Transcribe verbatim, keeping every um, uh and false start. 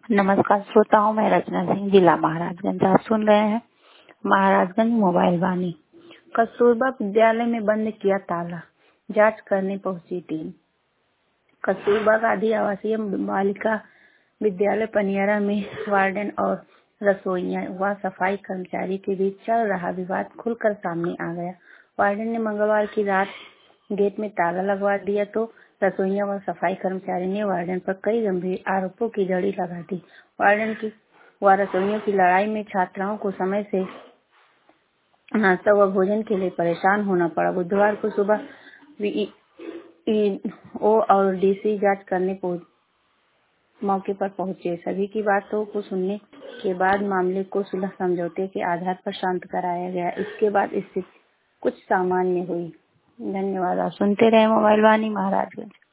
नमस्कार श्रोताओं, मैं रचना सिंह, जिला महाराजगंज। आप सुन रहे हैं महाराजगंज मोबाइल वाणी। कस्तूरबा विद्यालय में बंद किया ताला, जांच करने पहुंची टीम। कस्तूरबा गांधी आवासीय बालिका विद्यालय पनियारा में वार्डन और रसोइया व सफाई कर्मचारी के बीच चल रहा विवाद खुलकर सामने आ गया। वार्डन ने मंगलवार की रात गेट में ताला लगवा दिया तो रसोइया व सफाई कर्मचारी ने वार्डन पर कई गंभीर आरोपों की झड़ी लगा दी। वार्डन की व रसोइयों की लड़ाई में छात्राओं को समय से नाश्ता व भोजन के लिए परेशान होना पड़ा। बुधवार को सुबह वीईओ और डीसी जांच करने मौके पर पहुंचे। सभी की बातों को सुनने के बाद मामले को सुलह समझौते के आधार पर शांत कराया गया। इसके बाद स्थिति कुछ सामान्य हुई। धन्यवाद। आप सुनते रहे मोबाइल वाणी महाराजगंज।